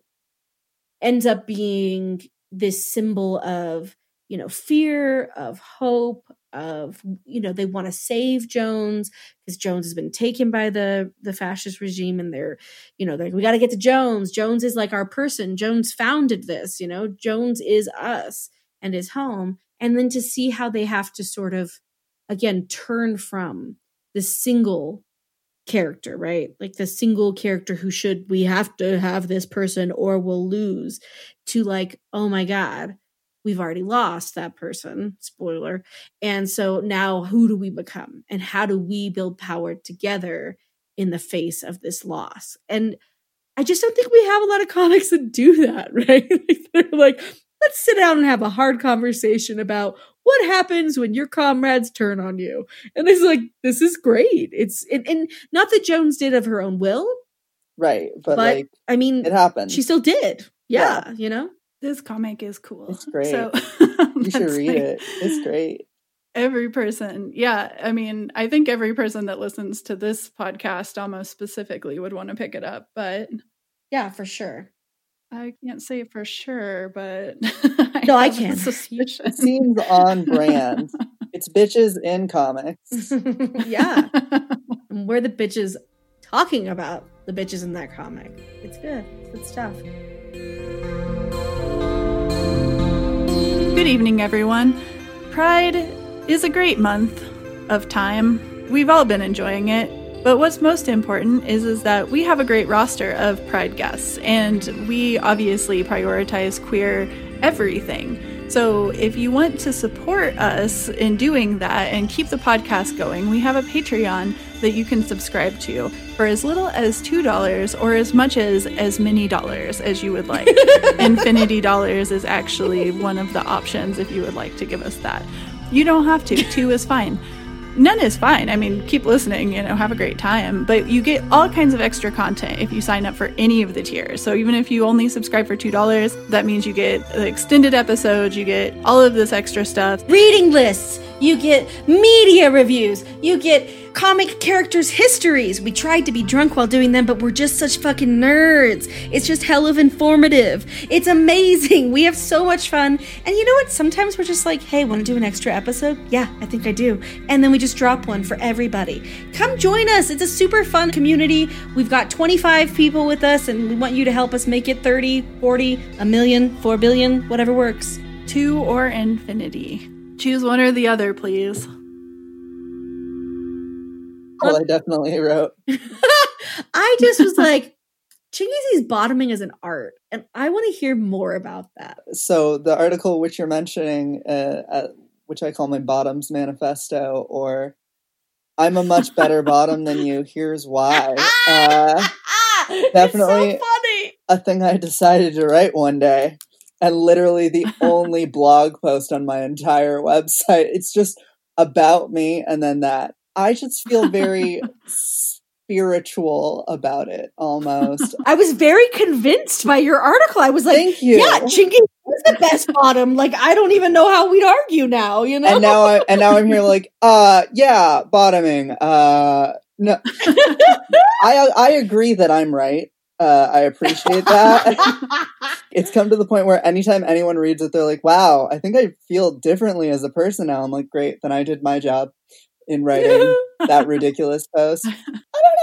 ends up being this symbol of, you know, fear, of hope, of, you know, they want to save Jones because Jones has been taken by the the fascist regime and they're, you know, they're like, we got to get to Jones. Jones is like our person. Jones founded this, you know, Jones is us and his home. And then to see how they have to sort of, again, turn from the single character, right? Like the single character who should, we have to have this person or we'll lose, to like, oh my God, we've already lost that person, spoiler. And so now who do we become? And how do we build power together in the face of this loss? And I just don't think we have a lot of comics that do that, right? Like they're like, let's sit down and have a hard conversation about what happens when your comrades turn on you. And it's like, this is great. It's and, and not that Jones did of her own will. Right. But, but like, I mean, it happened. She still did. Yeah, yeah. You know? This comic is cool. It's great. So you should read like, it. It's great. Every person. Yeah. I mean, I think every person that listens to this podcast almost specifically would want to pick it up. But yeah, for sure. I can't say for sure, but I no, I can. Suspicion. It seems on brand. It's bitches in comics. Yeah, and we're the bitches talking about the bitches in that comic. It's good. It's good stuff. Good evening, everyone. Pride is a great month of time. We've all been enjoying it. But what's most important is, is that we have a great roster of Pride guests, and we obviously prioritize queer everything. So if you want to support us in doing that and keep the podcast going, we have a Patreon that you can subscribe to for as little as two dollars or as much as as many dollars as you would like. Infinity dollars is actually one of the options if you would like to give us that. You don't have to. Two is fine. None is fine. I mean, keep listening, you know, have a great time. But you get all kinds of extra content if you sign up for any of the tiers. So even if you only subscribe for two dollars, that means you get the extended episodes, you get all of this extra stuff. Reading lists, you get media reviews, you get comic characters' histories. We tried to be drunk while doing them, but we're just such fucking nerds. It's just hell of informative. It's amazing. We have so much fun. And you know what? Sometimes we're just like, hey, want to do an extra episode? Yeah, I think I do. And then we just drop one for everybody. Come join us. It's a super fun community. We've got twenty-five people with us, and we want you to help us make it thirty, forty, a million, four billion, whatever works. Two or infinity. Choose one or the other, please. Well, I definitely wrote. I just was like, Chingy's bottoming as an art, and I want to hear more about that. So the article which you're mentioning, uh, uh, which I call my bottoms manifesto, or I'm a much better bottom than you, here's why. Uh, definitely it's so funny. A thing I decided to write one day, and literally the only blog post on my entire website. It's just about me, and then that. I just feel very spiritual about it, almost. I was very convinced by your article. I was like, thank you. Yeah, Chingy is the best bottom. Like, I don't even know how we'd argue now, you know? And now, I, and now I'm here like, uh, yeah, bottoming. Uh, no, I, I agree that I'm right. Uh, I appreciate that. It's come to the point where anytime anyone reads it, they're like, wow, I think I feel differently as a person now. I'm like, great, then I did my job in writing that ridiculous post. I don't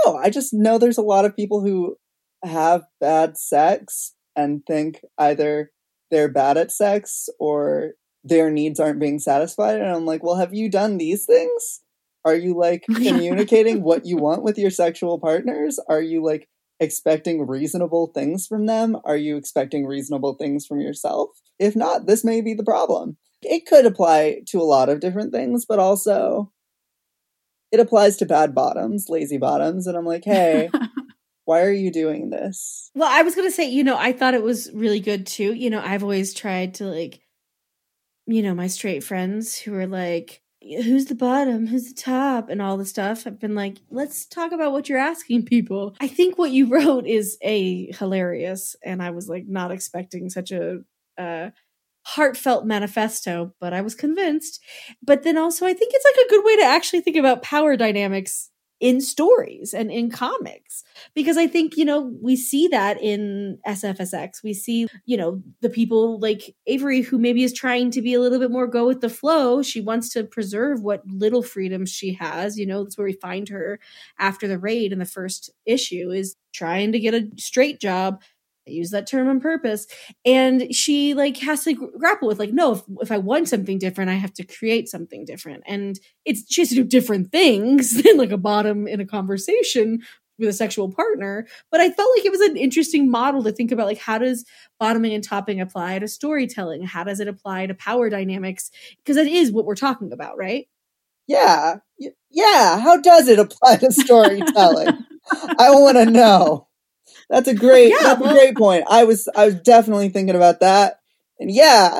know. I just know there's a lot of people who have bad sex and think either they're bad at sex or their needs aren't being satisfied. And I'm like, well, have you done these things? Are you like communicating what you want with your sexual partners? Are you like expecting reasonable things from them? Are you expecting reasonable things from yourself? If not, this may be the problem. It could apply to a lot of different things, but also it applies to bad bottoms, lazy bottoms. And I'm like, hey, why are you doing this? Well, I was going to say, you know, I thought it was really good too. You know, I've always tried to like, you know, my straight friends who are like, who's the bottom, who's the top, and all the stuff. I've been like, let's talk about what you're asking people. I think what you wrote is a hilarious, and I was like not expecting such a uh, heartfelt manifesto, but I was convinced. But then also, I think it's like a good way to actually think about power dynamics in stories and in comics, because I think, you know, we see that in S F S X. We see, you know, the people like Avery, who maybe is trying to be a little bit more go with the flow. She wants to preserve what little freedoms she has. You know, that's where we find her after the raid in the first issue, is trying to get a straight job. I use that term on purpose. And she like has to grapple with like, no, if, if I want something different, I have to create something different. And it's, she has to do different things than like a bottom in a conversation with a sexual partner. But I felt like it was an interesting model to think about, like, how does bottoming and topping apply to storytelling? How does it apply to power dynamics? Because that is what we're talking about, right? Yeah. Yeah. How does it apply to storytelling? I want to know. That's a great, yeah, that's well, a great point. I was, I was definitely thinking about that. And yeah.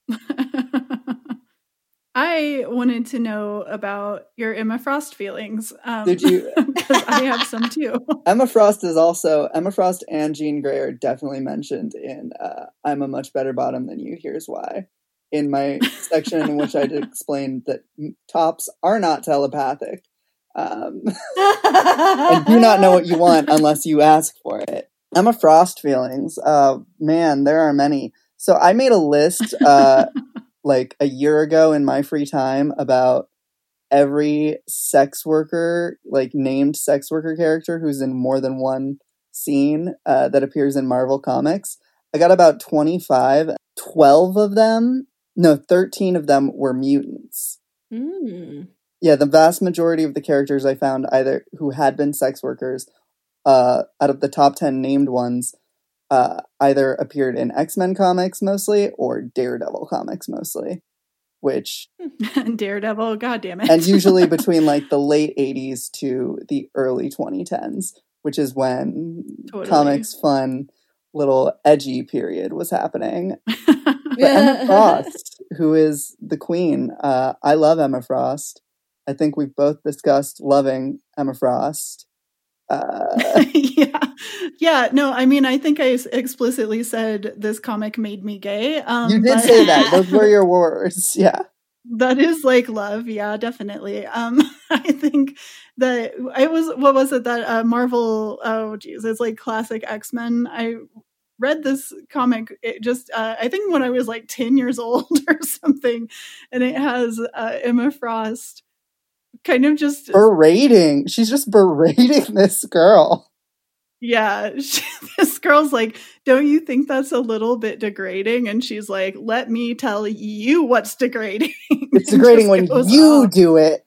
I wanted to know about your Emma Frost feelings. Um, Did you? Because I have some too. Emma Frost is also, Emma Frost and Jean Grey are definitely mentioned in uh, I'm a Much Better Bottom Than You, Here's Why, in my section in which I did explain that tops are not telepathic. Um, and do not know what you want unless you ask for it. Emma Frost feelings. Uh, man, there are many. So I made a list uh, like a year ago in my free time about every sex worker, like named sex worker character who's in more than one scene uh, that appears in Marvel Comics. I got about twenty-five. twelve of them, no, thirteen of them were mutants. Mm. Yeah, the vast majority of the characters I found either who had been sex workers, uh, out of the top ten named ones, uh, either appeared in X-Men comics mostly or Daredevil comics mostly, which... Daredevil, goddammit. And usually between like the late eighties to the early twenty tens, which is when totally. Comics fun little edgy period was happening. But Emma Frost, who is the queen, uh, I love Emma Frost. I think we've both discussed loving Emma Frost. Uh, yeah. Yeah. No, I mean, I think I explicitly said this comic made me gay. Um, you did but, say that. Those were your words. Yeah. That is like love. Yeah, definitely. Um, I think that I was, what was it that uh, Marvel, oh geez, it's like classic X-Men. I read this comic it just, uh, I think when I was like ten years old or something, and it has uh, Emma Frost kind of just berating. She's just berating this girl. Yeah, she, this girl's like, don't you think that's a little bit degrading? And she's like, let me tell you what's degrading. It's degrading when you off. do it.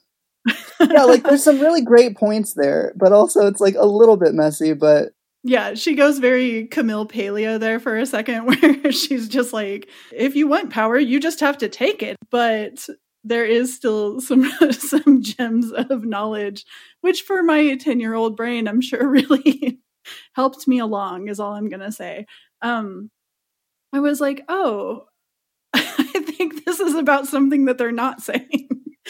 Yeah, like there's some really great points there, but also it's like a little bit messy, but yeah, she goes very Camille Paglia there for a second where she's just like, if you want power, you just have to take it. But there is still some some gems of knowledge, which for my ten-year-old brain, I'm sure really helped me along, is all I'm going to say. Um, I was like, oh, I think this is about something that they're not saying.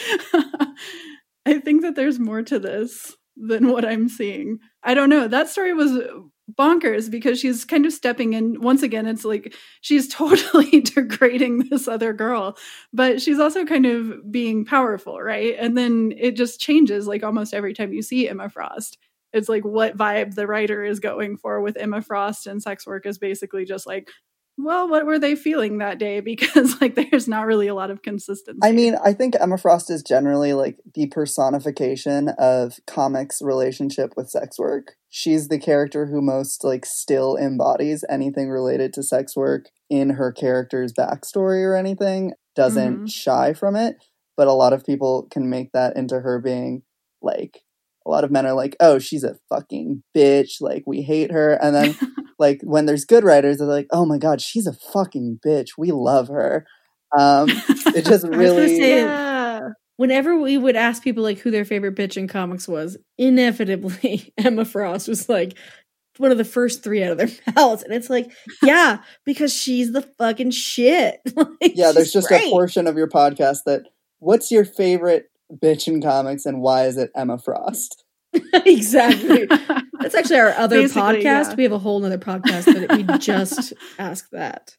I think that there's more to this than what I'm seeing. I don't know. That story was bonkers because she's kind of stepping in. Once again, it's like she's totally degrading this other girl, but she's also kind of being powerful, right? And then it just changes like almost every time you see Emma Frost. It's like what vibe the writer is going for with Emma Frost, and sex work is basically just like well, what were they feeling that day? Because like there's not really a lot of consistency. I mean, I think Emma Frost is generally like the personification of comics' relationship with sex work. She's the character who most like still embodies anything related to sex work in her character's backstory or anything, doesn't mm-hmm. shy from it. But a lot of people can make that into her being like, a lot of men are like, oh, she's a fucking bitch. Like, we hate her. And then, like, when there's good writers, they're like, oh my God, she's a fucking bitch. We love her. Um, it just really. Say, yeah. Whenever we would ask people, like, who their favorite bitch in comics was, inevitably, Emma Frost was, like, one of the first three out of their mouths. And it's like, yeah, because she's the fucking shit. Like, yeah, there's just great. a portion of your podcast that, what's your favorite bitch in comics and why is it Emma Frost? Exactly. That's actually our other Basically, podcast. yeah. We have a whole other podcast that we just ask that.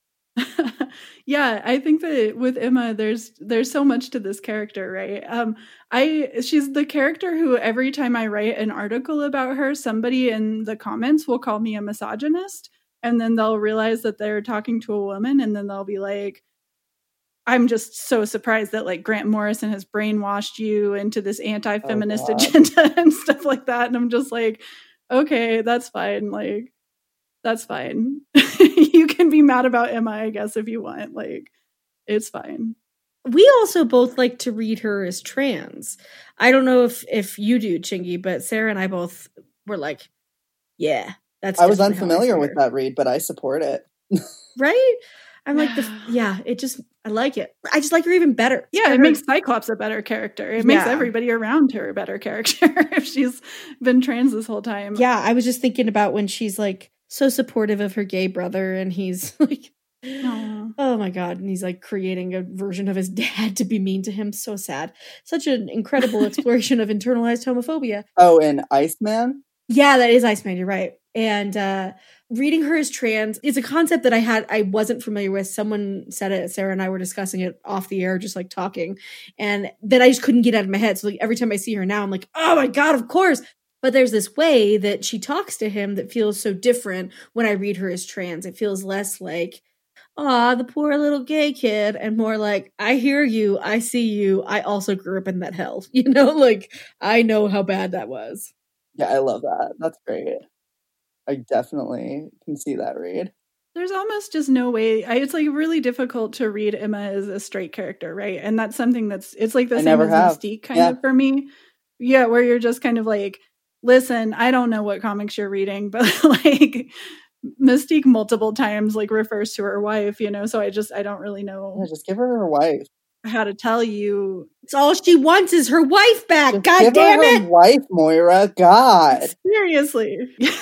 Yeah, I think that with Emma, there's there's so much to this character, right? Um, I she's the character who every time I write an article about her, somebody in the comments will call me a misogynist, and then they'll realize that they're talking to a woman, and then they'll be like, I'm just so surprised that like Grant Morrison has brainwashed you into this anti-feminist oh, agenda and stuff like that. And I'm just like, okay, that's fine. Like, that's fine. You can be mad about Emma, I guess, if you want. Like, it's fine. We also both like to read her as trans. I don't know if if you do, Chingy, but Sarah and I both were like, yeah, that's. I was unfamiliar I with that read, but I support it. Right? I'm like, the, yeah, it just, I like it. I just like her even better. Yeah, it her. makes Cyclops a better character. It makes yeah. everybody around her a better character if she's been trans this whole time. Yeah, I was just thinking about when she's like so supportive of her gay brother and he's like, Aww. Oh my God. And he's like creating a version of his dad to be mean to him. So sad. Such an incredible exploration of internalized homophobia. Oh, and Iceman? Yeah, that is Iceman. You're right. And uh, reading her as trans is a concept that I had, I wasn't familiar with. Someone said it, Sarah and I were discussing it off the air, just like talking. And then I just couldn't get out of my head. So like every time I see her now, I'm like, oh my God, of course. But there's this way that she talks to him that feels so different when I read her as trans. It feels less like, aw, the poor little gay kid, and more like, I hear you, I see you, I also grew up in that hell. You know, like, I know how bad that was. Yeah, I love that. That's great. I definitely can see that read. There's almost just no way. I, it's like really difficult to read Emma as a straight character, right? And that's something that's, it's like the I same as have. Mystique kind yeah. of for me. Yeah, where you're just kind of like, listen, I don't know what comics you're reading, but like Mystique multiple times like refers to her wife, you know, so I just, I don't really know. Yeah, just give her her wife. How to tell you. It's all she wants is her wife back. Just God give damn her it. Her wife, Moira. God. Seriously.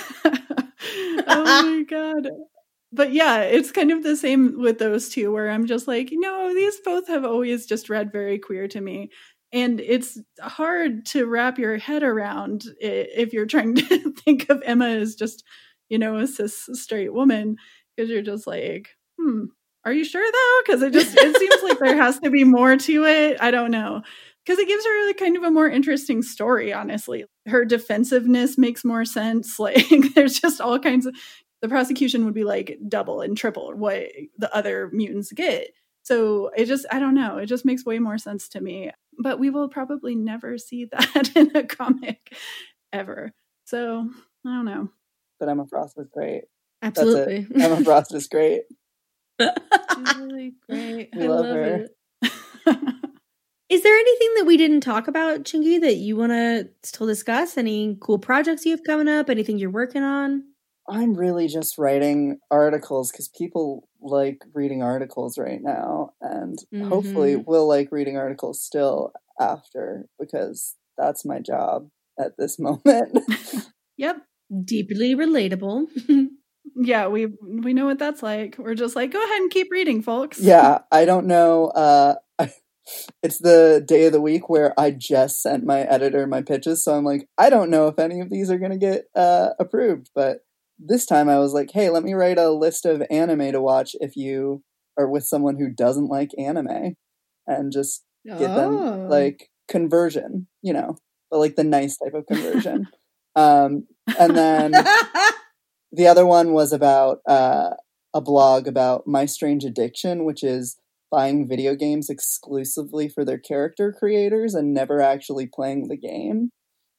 Oh my God. But yeah, it's kind of the same with those two where I'm just like, no, these both have always just read very queer to me. And it's hard to wrap your head around if you're trying to think of Emma as just, you know, a cis straight woman, because you're just like, hmm, are you sure though? Because it just, it seems like there has to be more to it. I don't know. Because it gives her like kind of a more interesting story, honestly. Her defensiveness makes more sense. Like there's just all kinds of, the prosecution would be like double and triple what the other mutants get. So it just, I don't know. It just makes way more sense to me. But we will probably never see that in a comic ever. So I don't know. But Emma Frost was great. Absolutely. That's it. Emma Frost is great. She's really great. We I love, love her. it. Is there anything that we didn't talk about, Chingy, that you want to still discuss? Any cool projects you have coming up? Anything you're working on? I'm really just writing articles because people like reading articles right now. And mm-hmm. hopefully we'll like reading articles still after, because that's my job at this moment. Yep. Deeply relatable. Yeah, we we know what that's like. We're just like, go ahead and keep reading, folks. Yeah, I don't know. Uh, I, it's the day of the week where I just sent my editor my pitches. So I'm like, I don't know if any of these are going to get uh, approved, but this time I was like, hey, let me write a list of anime to watch if you are with someone who doesn't like anime, and just get oh. them like conversion, you know, but like the nice type of conversion. um, and then the other one was about uh, a blog about My Strange Addiction, which is buying video games exclusively for their character creators and never actually playing the game.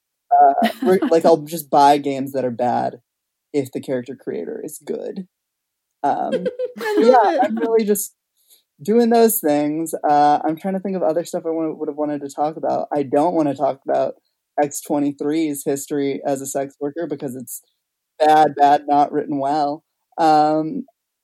Uh, like, I'll just buy games that are bad if the character creator is good. Um, yeah, it. I'm really just doing those things. Uh, I'm trying to think of other stuff I would have wanted to talk about. I don't want to talk about X twenty-three's history as a sex worker because it's bad, bad, not written well. Um,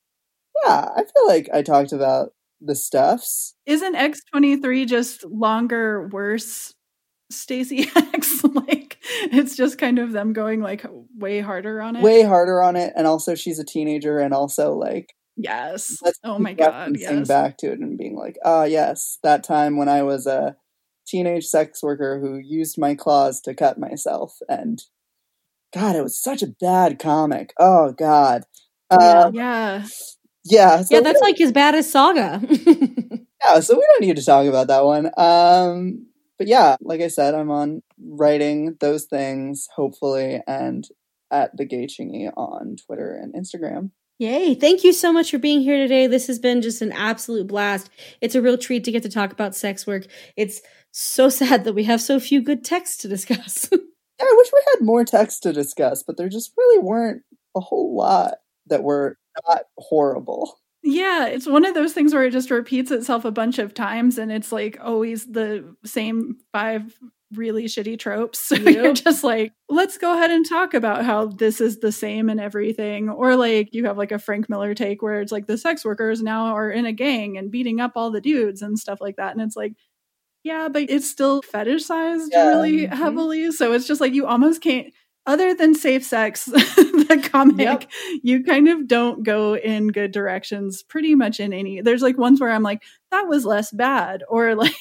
yeah, I feel like I talked about the stuffs. Isn't X twenty-three just longer, worse Stacey X? Like, it's just kind of them going like way harder on it. Way harder on it, and also she's a teenager, and also like yes. Oh my god. Yes. Back to it and being like, ah, oh, yes, that time when I was a teenage sex worker who used my claws to cut myself, and God, it was such a bad comic. Oh God. Uh, yeah. Yeah. So yeah, that's like as bad as Saga. Yeah, so we don't need to talk about that one. Um, but yeah, like I said, I'm on writing those things, hopefully, and at the Gay Chingy on Twitter and Instagram. Yay. Thank you so much for being here today. This has been just an absolute blast. It's a real treat to get to talk about sex work. It's so sad that we have so few good texts to discuss. Yeah, I wish we had more texts to discuss, but there just really weren't a whole lot that were not horrible. Yeah, it's one of those things where it just repeats itself a bunch of times, and it's like always the same five really shitty tropes. So yep. You're just like, let's go ahead and talk about how this is the same and everything. Or like you have like a Frank Miller take where it's like the sex workers now are in a gang and beating up all the dudes and stuff like that. And it's like, yeah, but it's still fetishized yeah. really mm-hmm. heavily. So it's just like you almost can't, other than Safe Sex, the comic, yep. you kind of don't go in good directions pretty much in any. There's like ones where I'm like, that was less bad, or like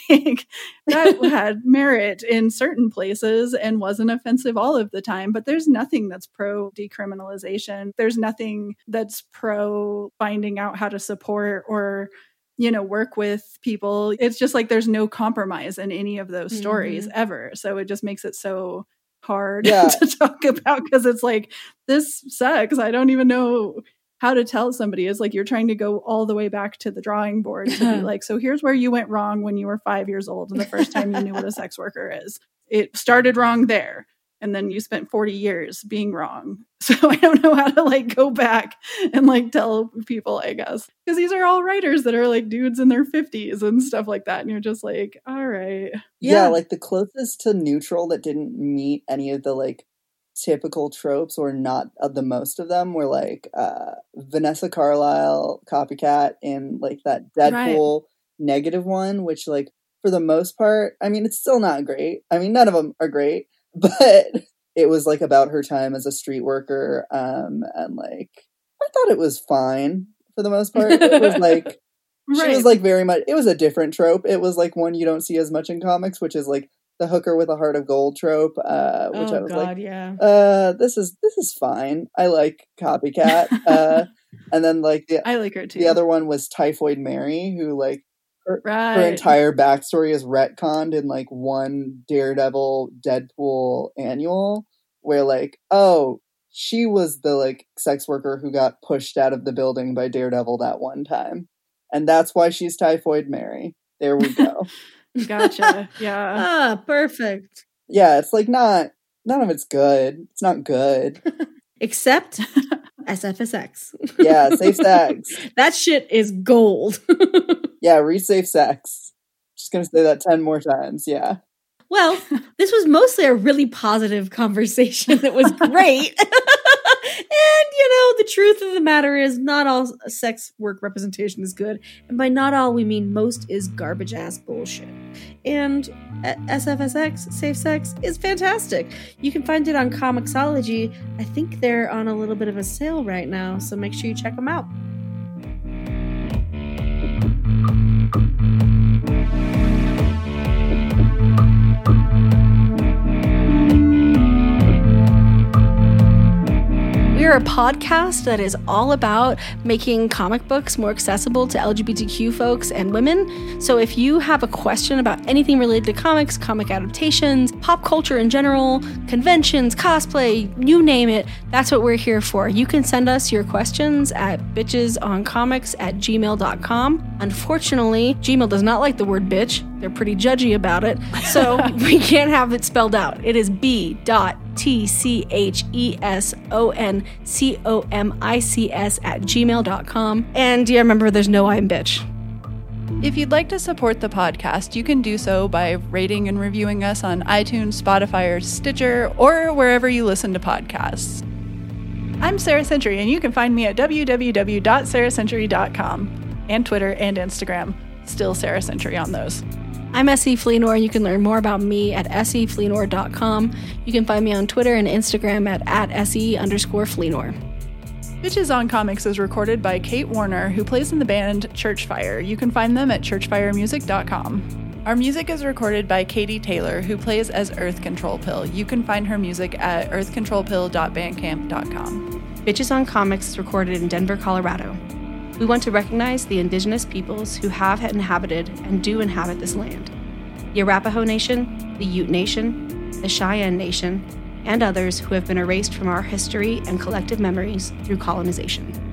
that had merit in certain places and wasn't offensive all of the time. But there's nothing that's pro decriminalization. There's nothing that's pro finding out how to support or, you know, work with people. It's just like there's no compromise in any of those stories mm-hmm. ever. So it just makes it so hard yeah. to talk about because it's like, this sucks. I don't even know how to tell somebody. It's like you're trying to go all the way back to the drawing board to be like, so here's where you went wrong when you were five years old and the first time you knew what a sex worker is. It started wrong there. And then you spent forty years being wrong. So I don't know how to like go back and like tell people, I guess. Because these are all writers that are like dudes in their fifties and stuff like that. And you're just like, all right. Yeah, yeah like the closest to neutral that didn't meet any of the like typical tropes or not uh, the most of them were like uh, Vanessa Carlyle copycat in like that Deadpool right. negative one, which like for the most part, I mean, it's still not great. I mean, none of them are great. But it was like about her time as a street worker, um, and like I thought it was fine for the most part. It was like right. she was like very much. It was a different trope. It was like one you don't see as much in comics, which is like the hooker with a heart of gold trope. Uh, which oh, I was God, like, yeah. uh, this is this is fine. I like Copycat, uh, and then like the I like her too. The other one was Typhoid Mary, who like. Her, right. her entire backstory is retconned in like one Daredevil Deadpool annual where like, oh, she was the like sex worker who got pushed out of the building by Daredevil that one time. And that's why she's Typhoid Mary. There we go. Gotcha. Yeah. Ah, perfect. Yeah, it's like not, none of it's good. It's not good. Except S F S X. Yeah, Safe Sex. That shit is gold. Yeah, read Safe Sex. Just gonna say that ten more times, yeah. Well, this was mostly a really positive conversation that was great. And, you know, the truth of the matter is not all sex work representation is good. And by not all, we mean most is garbage ass bullshit. And S F S X, Safe Sex, is fantastic. You can find it on Comixology. I think they're on a little bit of a sale right now, so make sure you check them out. We are are a podcast that is all about making comic books more accessible to L G B T Q folks and women. So if you have a question about anything related to comics, comic adaptations, pop culture in general, conventions, cosplay, you name it, that's what we're here for. You can send us your questions at bitchesoncomics at gmail dot com. Unfortunately, Gmail does not like the word bitch. They're pretty judgy about it, so we can't have it spelled out. It is b dot t c h e s o n c o m i c s at gmail dot com. And yeah, remember, there's no I in bitch. If you'd like to support the podcast, you can do so by rating and reviewing us on iTunes, Spotify, or Stitcher, or wherever you listen to podcasts. I'm Sarah Century, and you can find me at w w w dot sarah century dot com and Twitter and Instagram. Still Sarah Century on those. I'm S E Fleenor. You can learn more about me at s e fleenor dot com. You can find me on Twitter and Instagram at, at se underscore Fleenor. Bitches on Comics is recorded by Kate Warner, who plays in the band Churchfire. You can find them at churchfire music dot com. Our music is recorded by Katie Taylor, who plays as Earth Control Pill. You can find her music at earth control pill dot bandcamp dot com. Bitches on Comics is recorded in Denver, Colorado. We want to recognize the indigenous peoples who have inhabited and do inhabit this land. The Arapaho Nation, the Ute Nation, the Cheyenne Nation, and others who have been erased from our history and collective memories through colonization.